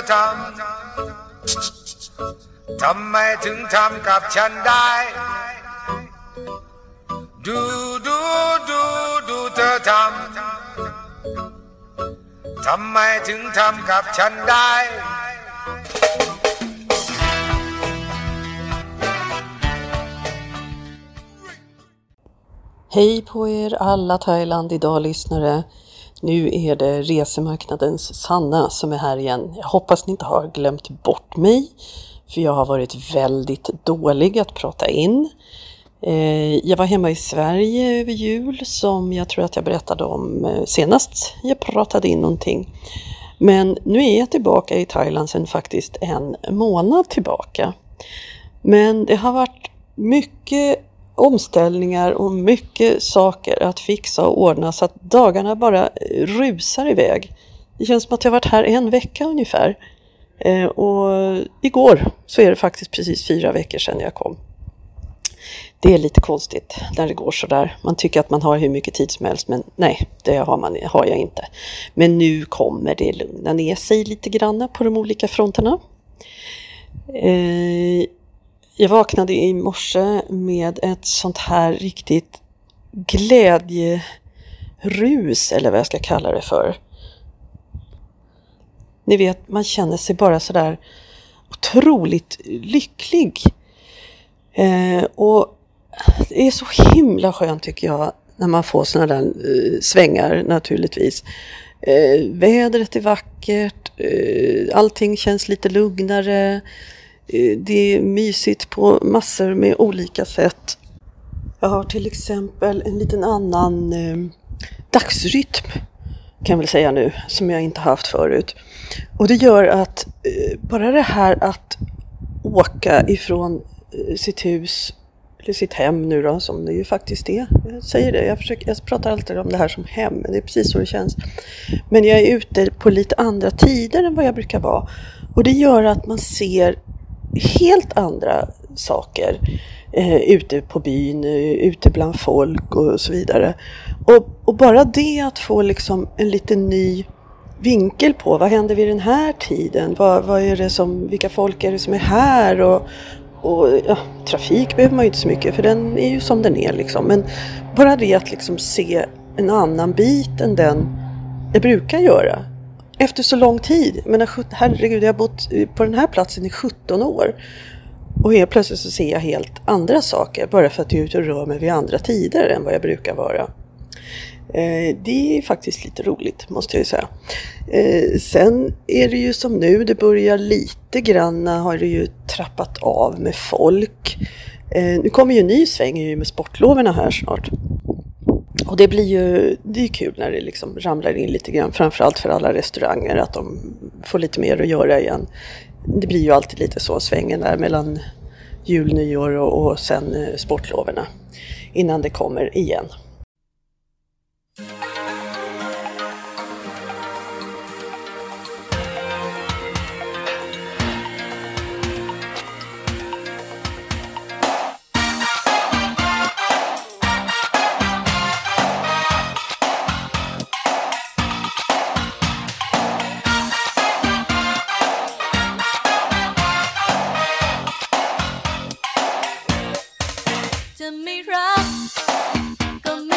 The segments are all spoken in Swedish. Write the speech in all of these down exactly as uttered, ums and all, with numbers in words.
ทำทำไมถึงทำกับฉันได้ดูดูดูดูเธอทำทำไมถึงทำกับฉันได้ Hej på er alla Thailand idag-lyssnare. Nu är det resemarknadens Sanna som är här igen. Jag hoppas ni inte har glömt bort mig, för jag har varit väldigt dålig att prata in. Jag var hemma i Sverige över jul, som jag tror att jag berättade om senast jag pratade in någonting. Men nu är jag tillbaka i Thailand sedan faktiskt en månad tillbaka. Men det har varit mycket omställningar och mycket saker att fixa och ordna, så att dagarna bara rusar iväg. Det känns som att jag har varit här en vecka ungefär. Eh, och igår så är det faktiskt precis fyra veckor sedan jag kom. Det är lite konstigt när det går så där. Man tycker att man har hur mycket tid som helst, men nej, det har, man, har jag inte. Men nu kommer det lugna ner sig lite grann på de olika fronterna. Eh, Jag vaknade i morse med ett sånt här riktigt glädjerus, eller vad jag ska kalla det för. Ni vet, man känner sig bara så där otroligt lycklig. Eh, och det är så himla skönt tycker jag när man får såna där eh, svängar naturligtvis. Eh, vädret är vackert, eh, allting känns lite lugnare. Det är mysigt på massor med olika sätt. Jag har till exempel en liten annan eh, dagsrytm, kan jag väl säga nu, som jag inte haft förut. Och det gör att eh, bara det här att åka ifrån eh, sitt hus, eller sitt hem nu då, som det ju faktiskt är. Jag säger det, jag, försöker, jag pratar alltid om det här som hem, men det är precis så det känns. Men jag är ute på lite andra tider än vad jag brukar vara. Och det gör att man ser helt andra saker eh, ute på byn, ute bland folk och så vidare. Och, och bara det att få liksom en lite ny vinkel på vad händer vid den här tiden? Vad, vad är det som, vilka folk är det som är här? Och, och ja, trafik behöver man ju inte så mycket, för den är ju som den är liksom. Men bara det att liksom se en annan bit än den jag brukar göra. Efter så lång tid, men herregud, jag har bott på den här platsen i sjutton år. Och helt plötsligt så ser jag helt andra saker, bara för att jag är ute och rör mig vid andra tider än vad jag brukar vara. Eh, det är faktiskt lite roligt, måste jag säga. Eh, sen är det ju som nu, det börjar lite grann, har det ju trappat av med folk. Eh, nu kommer ju en ny sväng med sportloverna här snart. Och det blir ju, det är kul när det liksom ramlar in lite grann, framförallt för alla restauranger, att de får lite mer att göra igen. Det blir ju alltid lite så svängen där mellan jul, nyår och, och sen sportloverna innan det kommer igen. จะไม่รักก็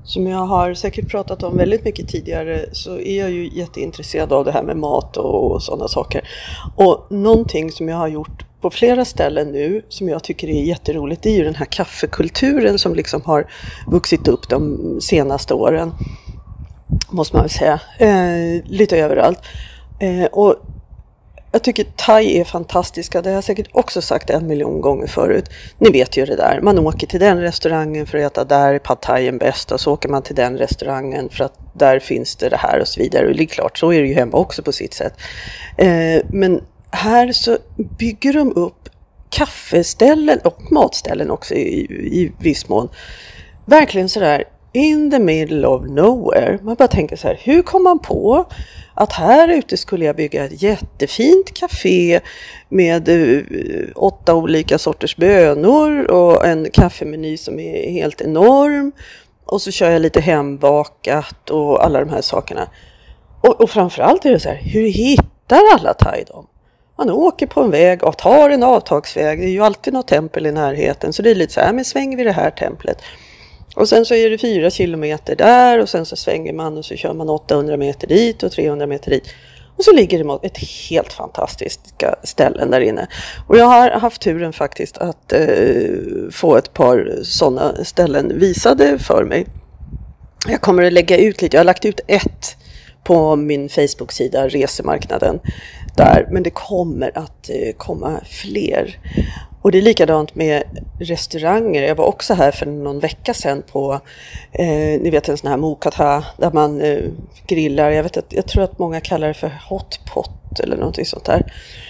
Som jag har säkert pratat om väldigt mycket tidigare, så är jag ju jätteintresserad av det här med mat och, och sådana saker. Och någonting som jag har gjort på flera ställen nu som jag tycker är jätteroligt, det är ju den här kaffekulturen som liksom har vuxit upp de senaste åren. Måste man väl säga. Eh, lite överallt. Eh, och jag tycker thai är fantastiska. Det har jag säkert också sagt en miljon gånger förut. Ni vet ju det där. Man åker till den restaurangen för att äta där pad thaien bäst. Och så åker man till den restaurangen för att där finns det det här och så vidare. Och det är klart, så är det ju hemma också på sitt sätt. Eh, men här så bygger de upp kaffeställen och matställen också i, i viss mån. Verkligen sådär in the middle of nowhere. Man bara tänker så här, hur kom man på att här ute skulle jag bygga ett jättefint café med uh, åtta olika sorters bönor och en kaffemeny som är helt enorm. Och så kör jag lite hembakat och alla de här sakerna. Och, och framförallt är det så här, hur hittar alla thai dem? Man åker på en väg och tar en avtagsväg. Det är ju alltid något tempel i närheten. Så det är lite så här, men svänger vi det här templet. Och sen så är det fyra kilometer där och sen så svänger man och så kör man åttahundra meter dit och trehundra meter dit. Och så ligger det ett helt fantastiska ställen där inne. Och jag har haft turen faktiskt att eh, få ett par sådana ställen visade för mig. Jag kommer att lägga ut lite, jag har lagt ut ett på min Facebook-sida Resemarknaden där. Men det kommer att eh, komma fler. Och det är likadant med restauranger. Jag var också här för någon vecka sedan på, eh, ni vet en sån här mokata där man eh, grillar. Jag, vet att, jag tror att många kallar det för hotpot eller någonting sånt där.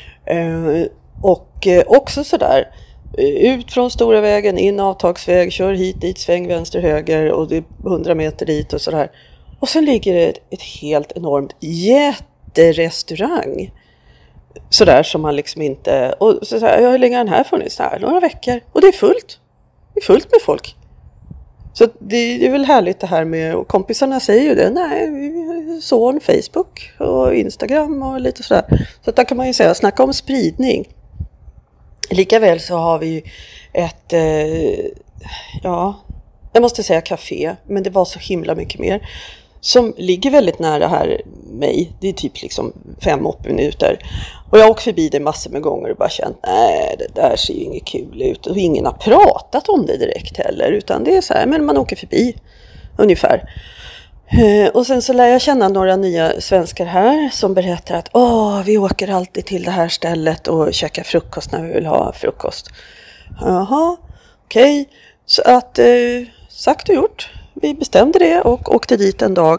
Eh, och eh, också sådär, ut från stora vägen, in avtagsväg, kör hit, dit, sväng, vänster, höger och det är hundra meter dit och sådär. Och sen ligger det ett, ett helt enormt jätterestaurang. Sådär som man liksom inte... Och så här, jag har länge den här funnits här, några veckor. Och det är fullt. Det är fullt med folk. Så det, det är väl härligt det här med... Och kompisarna säger ju det. Nej, son, Facebook och Instagram och lite sådär. Så där kan man ju säga, snacka om spridning. Likaväl så har vi ju ett... Eh, ja, jag måste säga café. Men det var så himla mycket mer. Som ligger väldigt nära här mig. Det är typ liksom fem åtta minuter. Och jag har åkt förbi det massor med gånger och bara känt, nej det där ser ju inget kul ut. Och ingen har pratat om det direkt heller. Utan det är så här, men man åker förbi ungefär. Och sen så lär jag känna några nya svenskar här som berättar att åh, vi åker alltid till det här stället och käkar frukost när vi vill ha frukost. Jaha, okej. Okay. Så att, eh, sagt och gjort. Vi bestämde det och åkte dit en dag.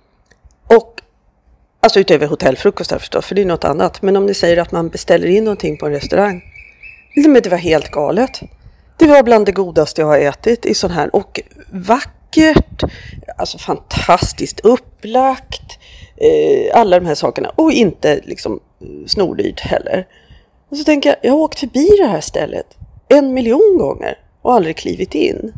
Och, alltså utöver hotellfrukost där förstås, för det är något annat. Men om ni säger att man beställer in någonting på en restaurang. Men det var helt galet. Det var bland det godaste jag har ätit i sån här. Och vackert, alltså fantastiskt upplagt. Eh, alla de här sakerna. Och inte liksom snordyrt heller. Och så tänker jag, jag har åkt förbi det här stället en miljon gånger. Och aldrig klivit in.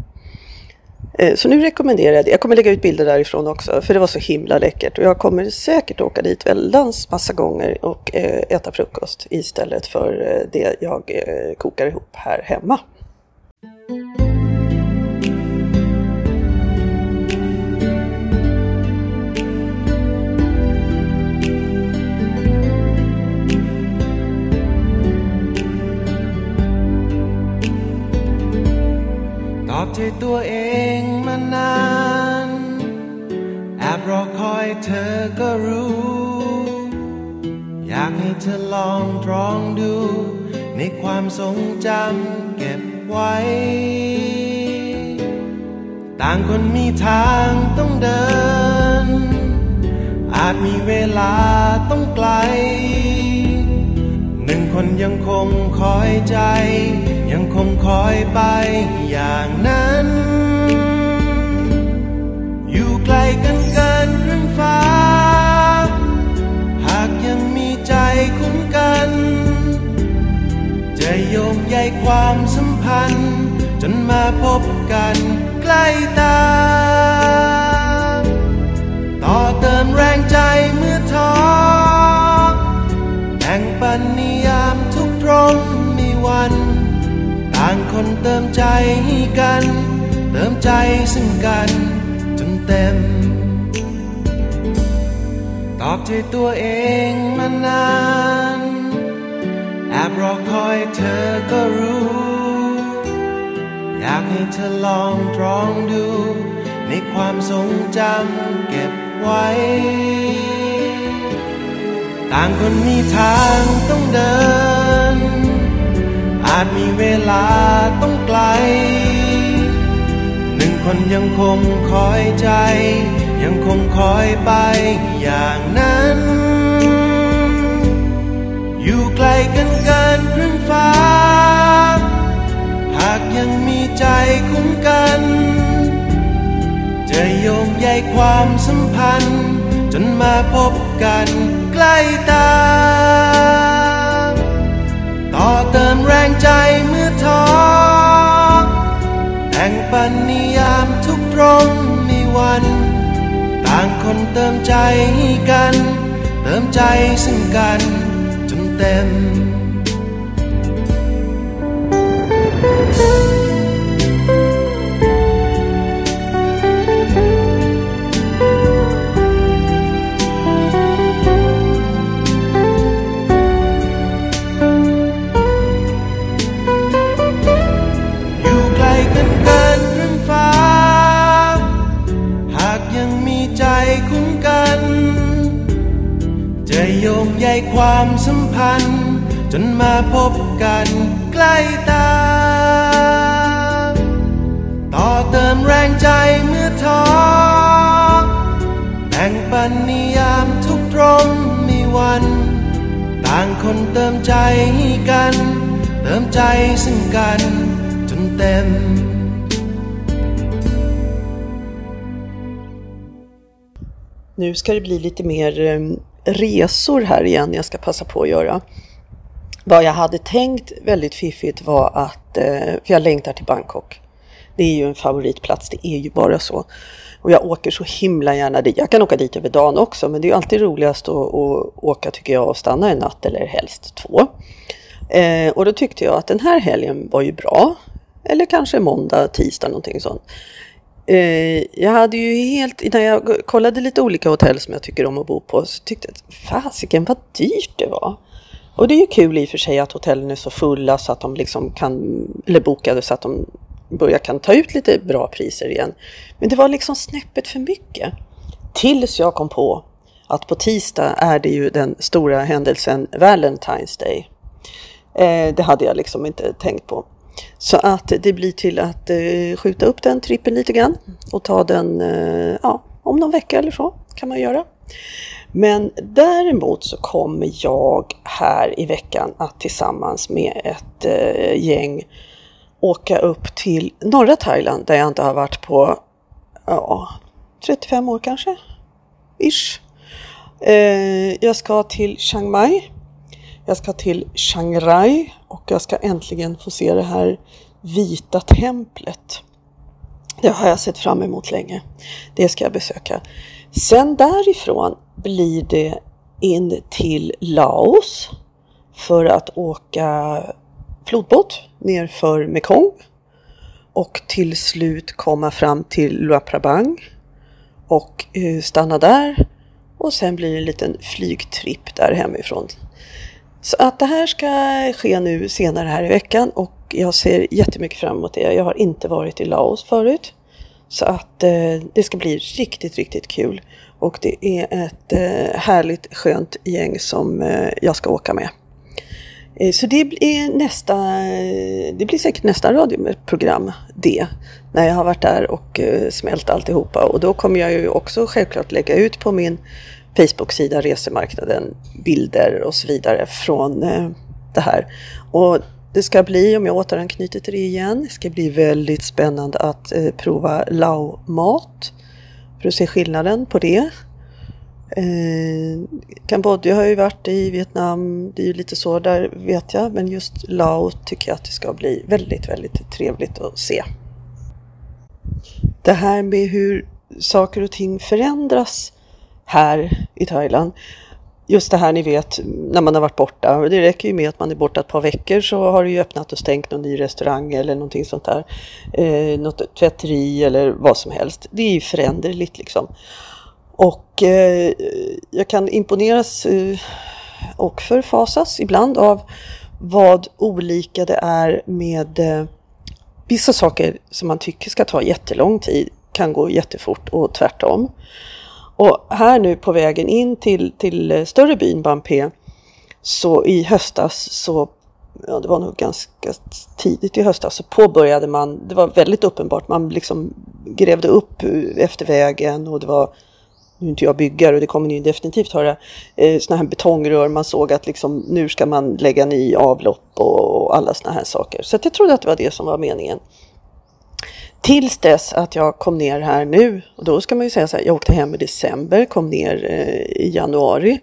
Så nu rekommenderar jag det. Jag kommer lägga ut bilder därifrån också. För det var så himla läckert. Och jag kommer säkert åka dit väldans massa gånger. Och äta frukost istället för det jag kokar ihop här hemma. ตอบใจตัวเองมานานแอบรอคอยเธอก็รู้อยากให้เธอลองตรองดูในความทรงจำเก็บไว้ต่างคนมีทางต้องเดินอาจมีเวลาต้องไกลหนึ่งคนยังคงคอยใจยังคงคอยไปอย่างนั้นอยู่ไกลกันเกินครึ่งฟ้าหากยังมีใจคุ้มกันจะโยงใยความสัมพันธ์จนมาพบกันใกล้ตาต่อเติมแรงใจเมื่อท้อแบ่งปันนิยามทุกตรงมีวันต่างคนเติมใจให้กันเติมใจซึ่งกันจนเต็มตอบใจตัวเองมานานแอบรอคอยเธอก็รู้อยากให้เธอลองตรองดูในความทรงจำเก็บไว้ต่างคนมีทางต้องเดินอาจมีเวลาต้องไกลหนึ่งคนยังคงคอยใจยังคงคอยไปอย่างนั้นอยู่ไกลกันเกินครึ่งฟ้าหากยังมีใจคุ้มกันจะโยงใยความสัมพันธ์จนมาพบกันใกล้ตาต่อเติมแรงใจเมื่อท้อแบ่งปันนิยามทุกตรงมีวันต่างคนเติมใจให้กันเติมใจซึ่งกันจนเต็มคุ้มกันจะโยงใยความสัมพันธ์จนมาพบกันใกล้ตาต่อเติมแรงใจเมื่อท้อแบ่งปันนิยามทุกตรงมีวันต่างคนเติมใจให้กันเติมใจซึ่งกันจนเต็ม Nu ska det bli lite mer eh, resor här igen jag ska passa på att göra. Vad jag hade tänkt väldigt fiffigt var att, eh, för jag längtar till Bangkok. Det är ju en favoritplats, det är ju bara så. Och jag åker så himla gärna dit. Jag kan åka dit över dagen också, men det är ju alltid roligast att, att åka tycker jag och stanna en natt eller helst två. Eh, och då tyckte jag att den här helgen var ju bra. Eller kanske måndag, tisdag, någonting sånt. Jag hade ju helt, när jag kollade lite olika hotell som jag tycker om att bo på, så tyckte jag att fasiken vad dyrt det var. Och det är ju kul i och för sig att hotellen är så fulla så att de liksom kan, eller bokade så att de börjar kan ta ut lite bra priser igen. Men det var liksom snäppet för mycket. Tills jag kom på att på tisdag är det ju den stora händelsen Valentine's Day. Det hade jag liksom inte tänkt på. Så att det blir till att eh, skjuta upp den trippen lite grann och ta den eh, ja, om någon vecka eller så kan man göra. Men däremot så kommer jag här i veckan att tillsammans med ett eh, gäng åka upp till norra Thailand där jag inte har varit på ja, trettiofem år kanske. Ish. Eh, jag ska till Chiang Mai. Jag ska till Chiang Rai och jag ska äntligen få se det här vita templet. Det har jag sett fram emot länge. Det ska jag besöka. Sen därifrån blir det in till Laos för att åka flodbåt ner för Mekong. Och till slut komma fram till Luang Prabang och stanna där. Och sen blir det en liten flygtripp där hemifrån. Så att det här ska ske nu senare här i veckan och jag ser jättemycket fram emot det. Jag har inte varit i Laos förut. Så att eh, det ska bli riktigt, riktigt kul. Och det är ett eh, härligt, skönt gäng som eh, jag ska åka med. Eh, så det blir nästa, det blir säkert nästa radioprogram det. När jag har varit där och eh, smält alltihopa. Och då kommer jag ju också självklart lägga ut på min Facebook-sida Resemarknaden, bilder och så vidare från eh, det här. Och det ska bli, om jag återanknyter till det igen, det ska bli väldigt spännande att eh, prova Lao-mat för att se skillnaden på det. Eh, Kambodja har ju varit i Vietnam, det är ju lite så där vet jag, men just Lao tycker jag att det ska bli väldigt, väldigt trevligt att se. Det här med hur saker och ting förändras här i Thailand. just det här ni vet när man har varit borta. Det räcker ju med att man är borta ett par veckor så har det ju öppnat och stängt någon ny restaurang eller någonting sånt där. Eh, något tvätteri eller vad som helst. Det är ju föränderligt liksom. Och eh, jag kan imponeras eh, och förfasas ibland av vad olika det är med eh, vissa saker som man tycker ska ta jättelång tid kan gå jättefort och tvärtom. Och här nu på vägen in till, till större byn Bampé så i höstas så, ja det var nog ganska tidigt i höstas så påbörjade man, det var väldigt uppenbart, man liksom grävde upp efter vägen och det var, nu är inte jag byggare och det kommer ni definitivt höra, eh, såna här betongrör, man såg att liksom nu ska man lägga ny avlopp och alla såna här saker. Så att jag trodde att det var det som var meningen. Tills dess att jag kom ner här nu, och då ska man ju säga så här, jag åkte hem i december, kom ner eh, i januari,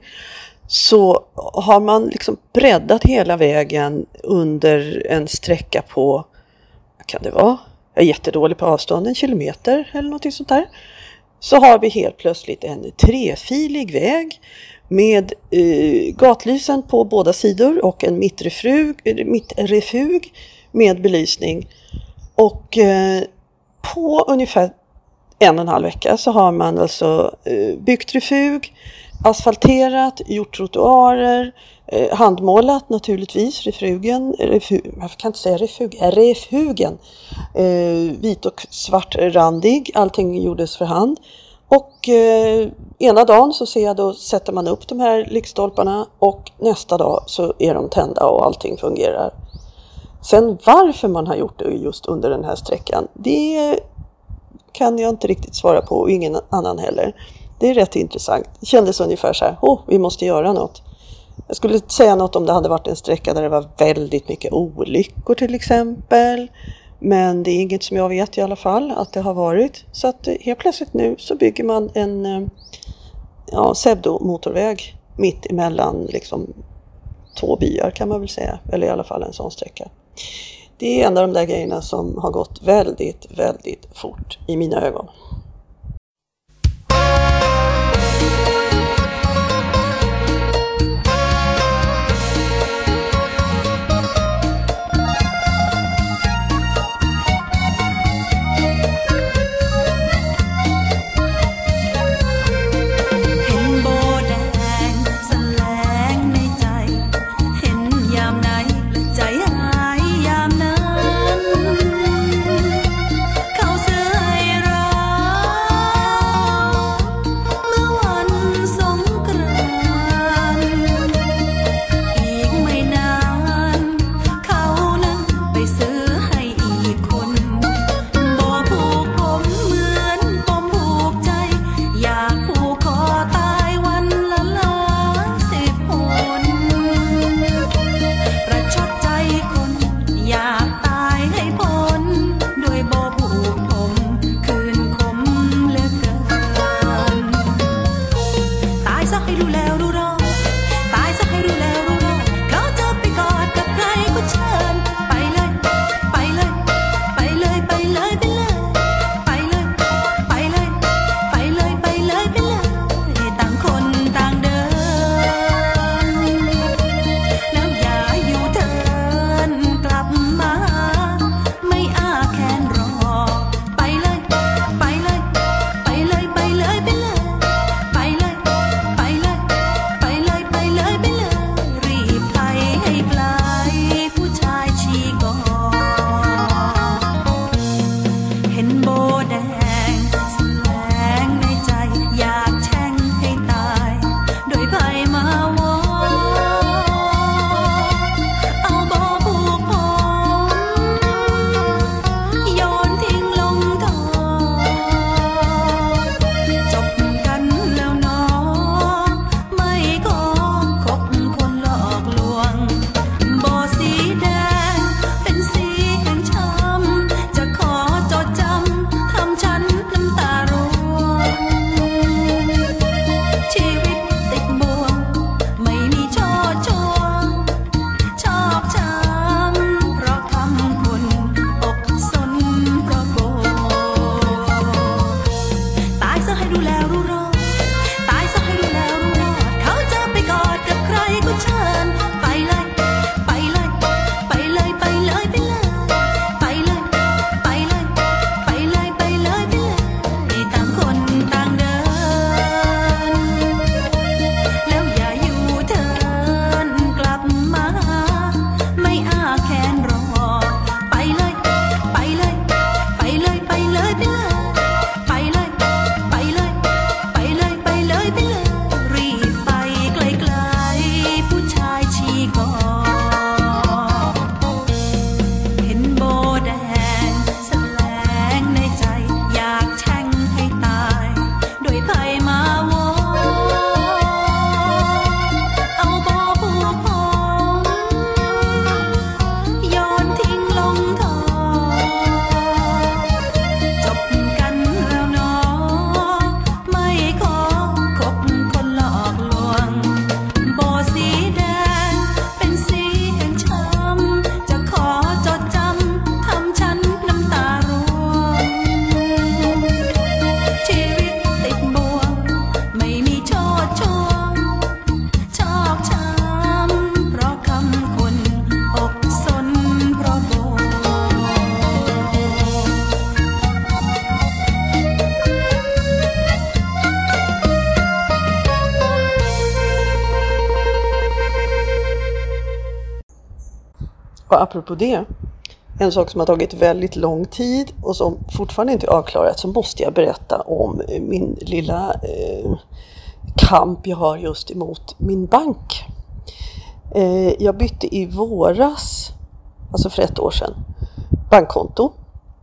så har man liksom breddat hela vägen under en sträcka på, vad kan det vara? Jag är jättedålig på avstånd, en kilometer eller något sånt där. Så har vi helt plötsligt en trefilig väg med eh, gatlysen på båda sidor och en mittrefug, mittrefug med belysning. Och eh, på ungefär en och en halv vecka så har man alltså eh, byggt refug, asfalterat, gjort trottoarer, eh, handmålat naturligtvis refugen, refug, jag kan inte säga refug, refugen, eh, vit och svartrandig, allting gjordes för hand. Och eh, ena dagen så ser jag då sätter man upp de här lyktstolparna och nästa dag så är de tända och allting fungerar. Sen varför man har gjort det just under den här sträckan, det kan jag inte riktigt svara på och ingen annan heller. Det är rätt intressant. Det kändes ungefär så här, åh, vi måste göra något. Jag skulle säga något om det hade varit en sträcka där det var väldigt mycket olyckor till exempel. Men det är inget som jag vet i alla fall att det har varit. Så att helt plötsligt nu så bygger man en ja, pseudo-motorväg mitt emellan liksom två byar kan man väl säga. Eller i alla fall en sån sträcka. Det är en av de där grejerna som har gått väldigt, väldigt fort i mina ögon. เขาเสื้อให้รอ Och apropå det, en sak som har tagit väldigt lång tid och som fortfarande inte är avklarat, så måste jag berätta om min lilla eh, kamp jag har just emot min bank. Eh, jag bytte i våras, alltså för ett år sedan, bankkonto.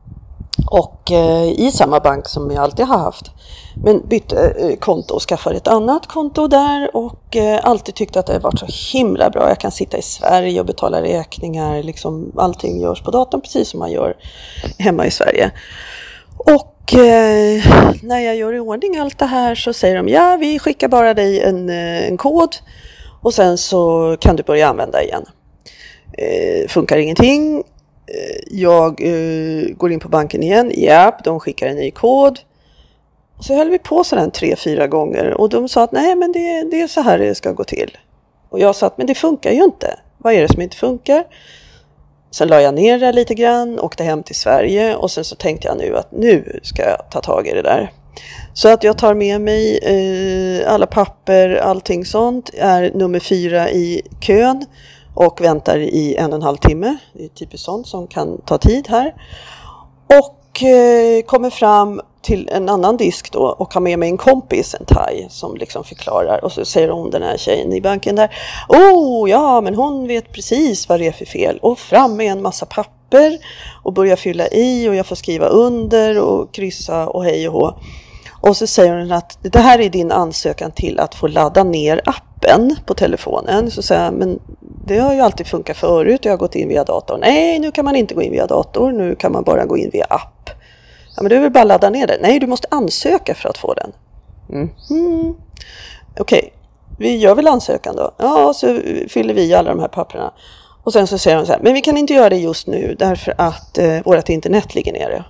Och eh, i samma bank som jag alltid har haft. Men bytte eh, konto och skaffade ett annat konto där. Och eh, alltid tyckte att det var så himla bra. Jag kan sitta i Sverige och betala räkningar. Liksom, allting görs på datorn precis som man gör hemma i Sverige. Och eh, när jag gör i ordning allt det här så säger de, ja, vi skickar bara dig en, en kod. Och sen så kan du börja använda igen. Eh, funkar ingenting. Jag uh, går in på banken igen. Ja, de skickar en ny kod. Och så höll vi på sådär tre, fyra gånger. Och de sa att nej, men det, det är så här det ska gå till. Och jag sa att men det funkar ju inte. Vad är det som inte funkar? Sen la jag ner det lite grann. Åkte hem till Sverige. Och sen så tänkte jag nu att nu ska jag ta tag i det där. Så att jag tar med mig uh, alla papper, allting sånt. Är nummer fyra i kön. Och väntar i en och en halv timme. Det är typiskt sånt som kan ta tid här. Och eh, kommer fram till en annan disk då. Och har med mig en kompis, en thai, som liksom förklarar. Och så säger hon, den här tjejen i banken där. Oh ja, men hon vet precis vad det är för fel. Och fram med en massa papper. Och börjar fylla i. Och jag får skriva under och kryssa och hej och hå. Och så säger hon att det här är din ansökan till att få ladda ner appen på telefonen. Så säger jag, men det har ju alltid funkat förut. Jag har gått in via datorn. Nej, nu kan man inte gå in via dator. Nu kan man bara gå in via app. Ja, men du vill bara ladda ner den. Nej, du måste ansöka för att få den. Mm. Mm. Okej, okay. Vi gör väl ansökan då. Ja, så fyller vi alla de här papperna. Och sen så säger de så här, men vi kan inte göra det just nu. Därför att eh, vårt internet ligger nere.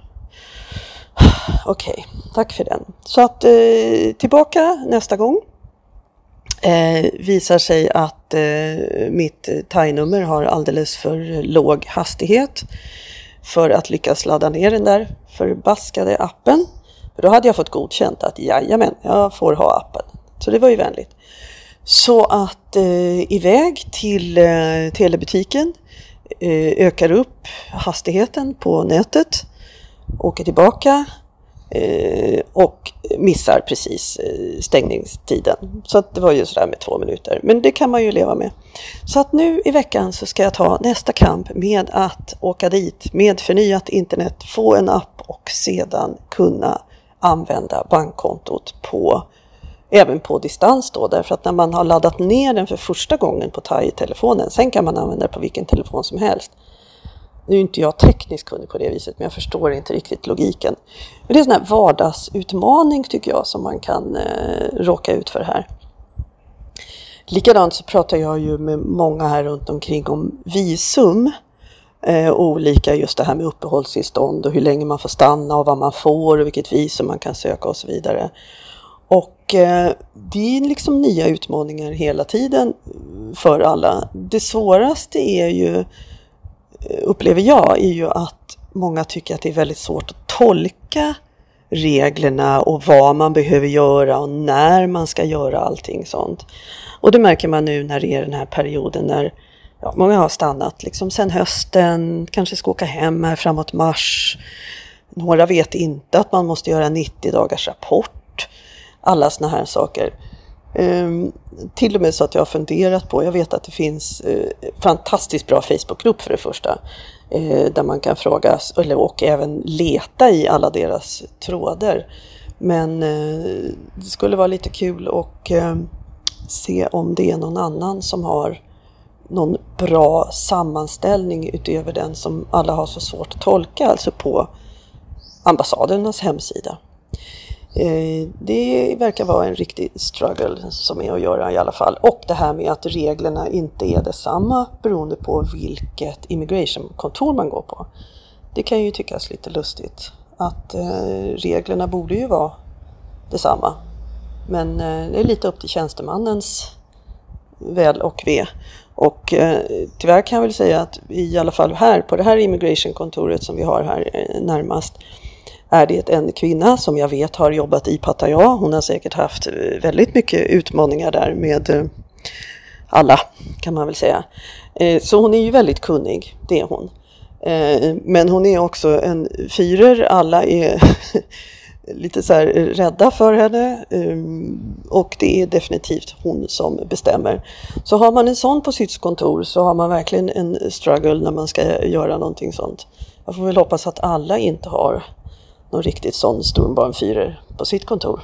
Okej, okay, tack för den. Så att eh, tillbaka nästa gång. Eh, visar sig att eh, mitt thai-nummer har alldeles för låg hastighet för att lyckas ladda ner den där förbaskade appen. För då hade jag fått godkänt att jajamän, jag får ha appen. Så det var ju vänligt. Så att eh, iväg till eh, telebutiken, eh, ökar upp hastigheten på nätet, åker tillbaka. Eh, och missar precis eh, stängningstiden. Så att det var ju sådär med två minuter. Men det kan man ju leva med. Så att nu i veckan så ska jag ta nästa kamp med att åka dit med förnyat internet, få en app och sedan kunna använda bankkontot på, även på distans då. Därför att när man har laddat ner den för första gången på Thai-telefonen, sen kan man använda det på vilken telefon som helst. Nu är inte jag tekniskt kunnig på det viset, men jag förstår inte riktigt logiken. Men det är en sån här vardagsutmaning tycker jag som man kan eh, råka ut för här. Likadant så pratar jag ju med många här runt omkring om visum. Eh, olika just det här med uppehållstillstånd och hur länge man får stanna och vad man får och vilket visum man kan söka och så vidare. Och eh, det är liksom nya utmaningar hela tiden för alla. Det svåraste är ju, upplever jag, är ju att många tycker att det är väldigt svårt att tolka reglerna och vad man behöver göra och när man ska göra allting sånt. Och det märker man nu när det är den här perioden när ja, många har stannat liksom sen hösten, kanske ska åka hem här framåt mars. Några vet inte att man måste göra nittio dagars rapport. Alla såna här saker. Um, till och med så att jag har funderat på, jag vet att det finns uh, fantastiskt bra Facebookgrupp för det första, uh, där man kan fråga eller, och även leta i alla deras trådar. Men uh, det skulle vara lite kul att uh, se om det är någon annan som har någon bra sammanställning utöver den som alla har så svårt att tolka, alltså på ambassadernas hemsida. Det verkar vara en riktig struggle som är att göra i alla fall. Och det här med att reglerna inte är detsamma beroende på vilket immigration-kontor man går på. Det kan ju tyckas lite lustigt. Att reglerna borde ju vara detsamma. Men det är lite upp till tjänstemannens väl och ve. Och tyvärr kan jag väl säga att i alla fall här på det här immigration-kontoret som vi har här närmast, är det en kvinna som jag vet har jobbat i Pattaya. Hon har säkert haft väldigt mycket utmaningar där med alla, kan man väl säga. Eh, så hon är ju väldigt kunnig, det är hon. Eh, men hon är också en fyrer, alla är lite så här rädda för henne um, och det är definitivt hon som bestämmer. Så har man en sån på sitt kontor så har man verkligen en struggle när man ska göra någonting sånt. Jag får väl hoppas att alla inte har någon riktigt sån stormbarnfyrer på sitt kontor.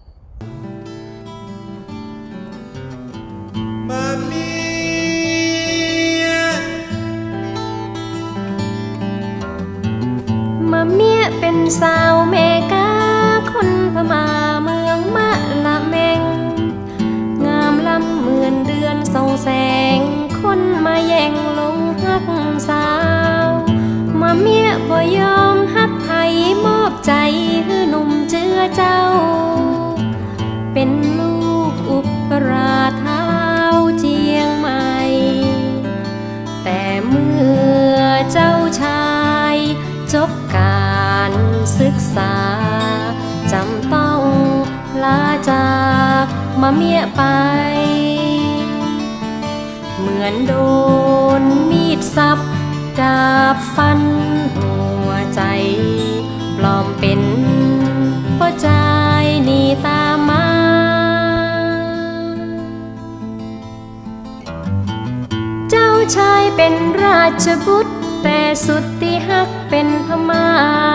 มาเมียเป็นสาวเมกาคนพม่าเมืองมะละแมงงามล้ำเหมือนเดือนส่องแสงคนมาแย่งลงฮักสาวมาเมียบ่ยอมฮักไผมอบใจให้หนุ่มเจือเจ้าเป็นลูกอุปราชเท้าเจียงใหม่แต่เมื่อเจ้าชายจบการศึกษาจำต้องลาจากมาเมียไปเหมือนโดนมีดสับดาบฟันหัวใจปลอมเป็นพ่อใจหนีตามมาเจ้าชายเป็นราชบุตรแต่สุดที่ฮักเป็นพม่า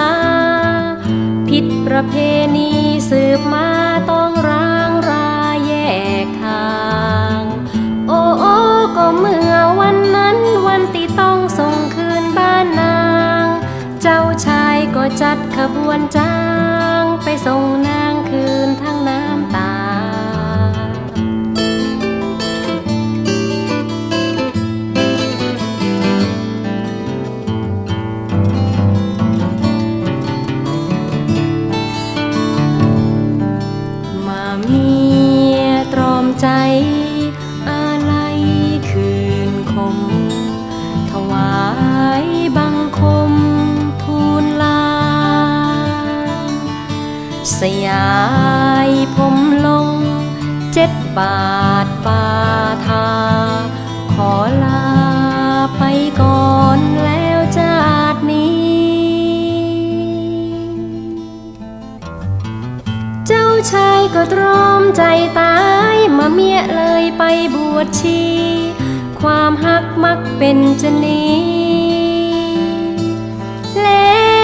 ผิดประเพณีสืบมาต้องร้างราแยกทางโอ้โอ้ก็เมื่อวันนั้นวันที่ต้องส่งคืนบ้านนางเจ้าชายก็จัดขบวนจ้างไปส่งนางคืนทั้งน้ำตาใจอะไรคืนคมถวายบังคมทูลลาสยายผมลงเจ็ดบาทบาทาขอลาไปก่อนแล้วจากนี้เจ้าชายก็ตรอมใจตายมาเมียเลยไปบวชชีความฮักมักเป็นจะนี้เล่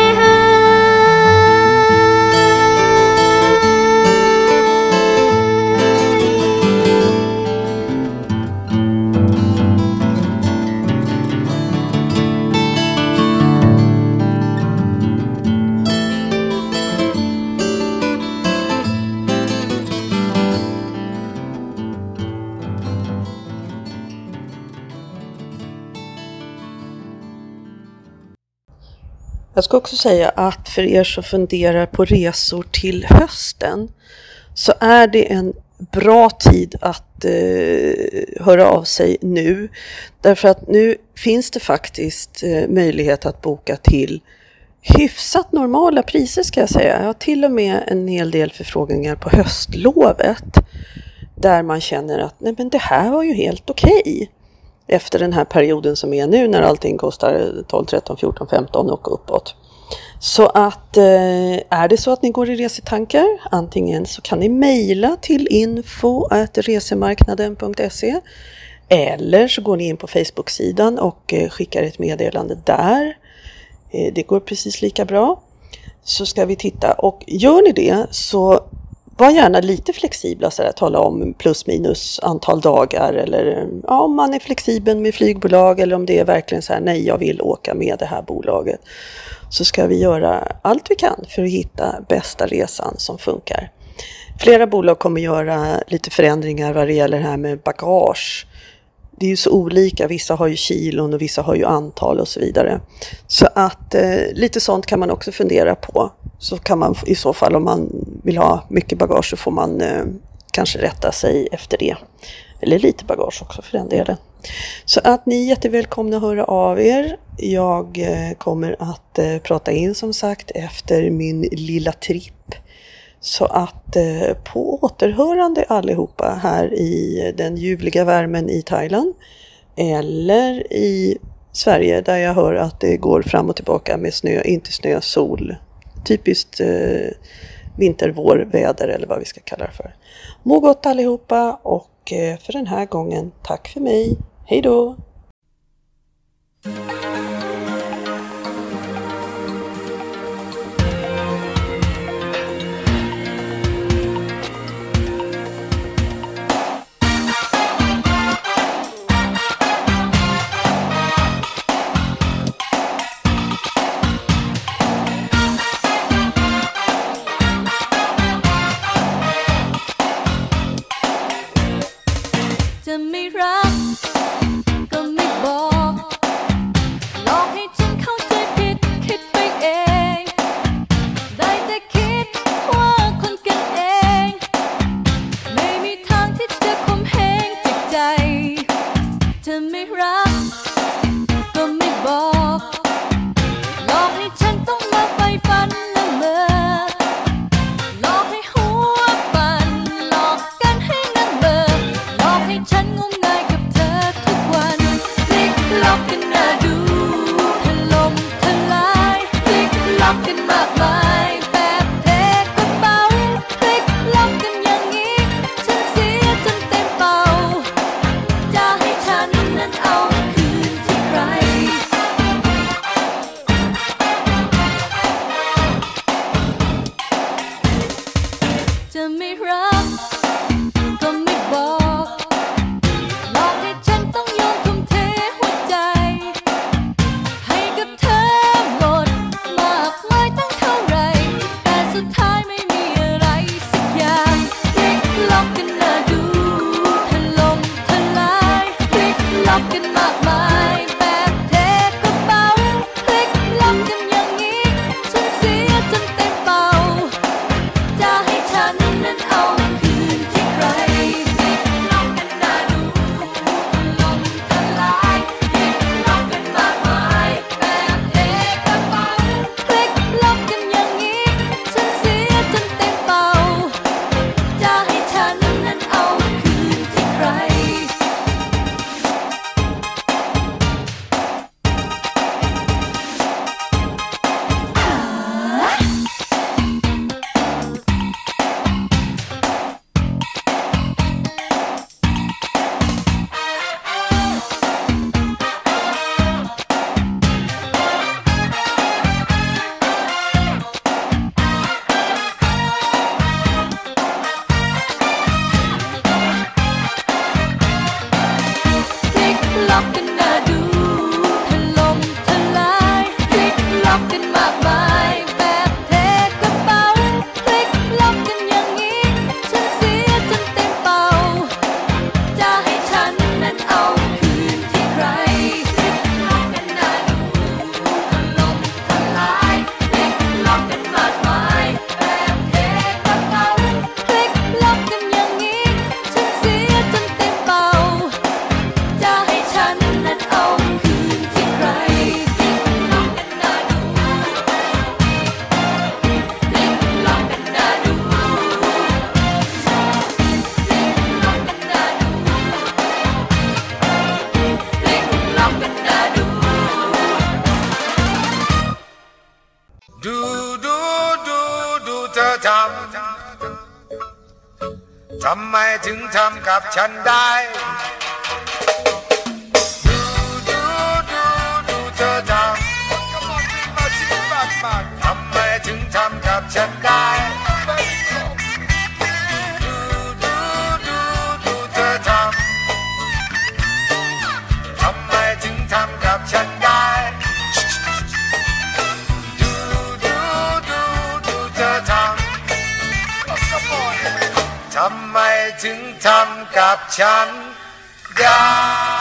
Jag ska också säga att för er som funderar på resor till hösten så är det en bra tid att eh, höra av sig nu. Därför att nu finns det faktiskt eh, möjlighet att boka till hyfsat normala priser ska jag säga. Jag har till och med en hel del förfrågningar på höstlovet där man känner att nej men det här var ju helt okej. Efter den här perioden som är nu när allting kostar tolv, tretton, fjorton, femton och uppåt. Så att eh, är det så att ni går i resetankar, antingen så kan ni mejla till info at resemarknaden punkt se eller så går ni in på Facebook-sidan och eh, skickar ett meddelande där. Eh, det går precis lika bra. Så ska vi titta och gör ni det så var gärna lite flexibla så där, tala om plus minus antal dagar eller ja, om man är flexibel med flygbolag eller om det är verkligen så här nej jag vill åka med det här bolaget så ska vi göra allt vi kan för att hitta bästa resan som funkar. Flera bolag kommer göra lite förändringar vad det gäller det här med bagage. Det är ju så olika, vissa har ju kilon och vissa har ju antal och så vidare. Så att eh, lite sånt kan man också fundera på. Så kan man i så fall om man vill ha mycket bagage så får man eh, kanske rätta sig efter det. Eller lite bagage också för den delen. Så att ni är jättevälkomna att höra av er. Jag eh, kommer att eh, prata in som sagt efter min lilla tripp. Så att eh, på återhörande allihopa här i den ljuvliga värmen i Thailand. eller i Sverige där jag hör att det går fram och tillbaka med snö, inte snö, sol. Typiskt eh, vinter-vår-väder eller vad vi ska kalla det för. Må gott allihopa och eh, för den här gången tack för mig. Hej då! จะไม่รักก็ไม่บอกหลอกให้ฉันเข้าใจผิดคิดไปเองได้แต่คิดว่าคนกันเองไม่มีทางที่จะข่มเหงจิตใจจะไม่รักก็ไม่บอกหลอกให้ฉันต้องมาไฟฝันละเมอหลอกให้หัวปั่นหลอกกันให้นั่งเบอหลอกให้ฉันงมงายกับเธอทุกวันพลิกล็อกกันน่าดูถล่มทลายพลิกล็อกกันมากมายแบบเทกระเป๋าพลิกล็อกกันอย่างนี้ฉันเสียจนเต็มเป่าจะให้ฉันนั้นเอาคืนที่ใครจะไม่รักก็ไม่บอกหลอกให้ฉันต้องยอมทุ่มเทหัวใจให้กับเธอหมดมากมายตั้งเท่าไรแต่สุดท้ายไม่มีอะไรสักอย่างพลิกล็อกกันน่าดูถล่มทลายพลิกล็อกกันมากมายแบบเทกระเป๋าพลิกล็อกกันอย่างนี้ฉันเสียจนเต็มเป่าจะให้ฉันนั้นเอาคืนที่ใครพลิกล็อกกันน่าดูถล่มทลายพลิกล็อกกันมากมายแบบเทกระเป๋าพลิกล็อกกันอย่างนี้ฉันเสียจนเต็มเป่าจะให้ฉันนั้นเอาคืนที่ใครพลิกล็อกกันน่าดูถล่มทลายพลิกล็อกกันมากมายแบบเทกระเป๋าพลิกล็อกกันอย่างนี้ฉันเสียจนเต็มเป่าจะให้ฉันนั้นเอาคืนที่ใครพลิกล็อกกันน่าดูถล่มทลายพลิกล็อกกันมากมายแบบเทกระเป๋าพลิกล็อกกันอย่างนี้ฉันเสียจนเต็มเป่าจะให้ฉันนั้นเอาคืนที่ใครพลิกล็อกกันน่าดูพลิกล็อกกันน่าดูพลิกล็อกกันน่าดูพลิกล็อกกันน่าดูดูดูดูดูเธอทำทำไมถึงทำกับฉันได้ดูดูดูดูเธอทำทำไมถึงทำกับฉันได้ดูดูดูดูเธอทำทำไมถึงทำกับฉันได้ดูดูดูดูเธอทำทำไมถึงทำกับฉันได้